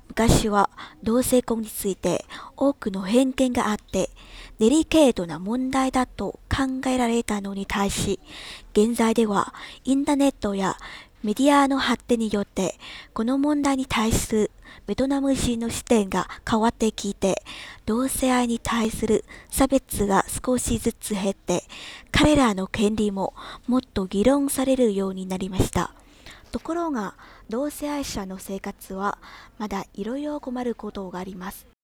昔は同性婚について多くの偏見があって、デリケートな問題だと考えられたのに対し、現在ではインターネットやメディアの発展によって、この問題に対するベトナム人の視点が変わってきて、同性愛に対する差別が少しずつ減って、彼らの権利ももっと議論されるようになりました。ところが、同性愛者の生活はまだいろいろ困ることがあります。